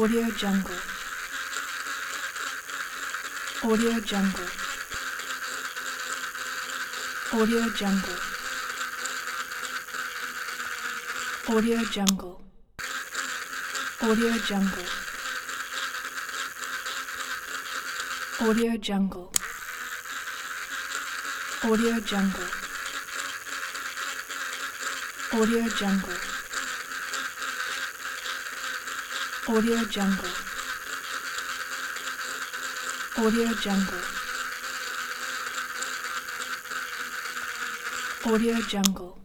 Audio Jungle. Audio Jungle. Audio Jungle. Audio Jungle. Audio Jungle. Audio Jungle. Audio Jungle. Audio Jungle. Audio Jungle. Audio Jungle. Audio Jungle.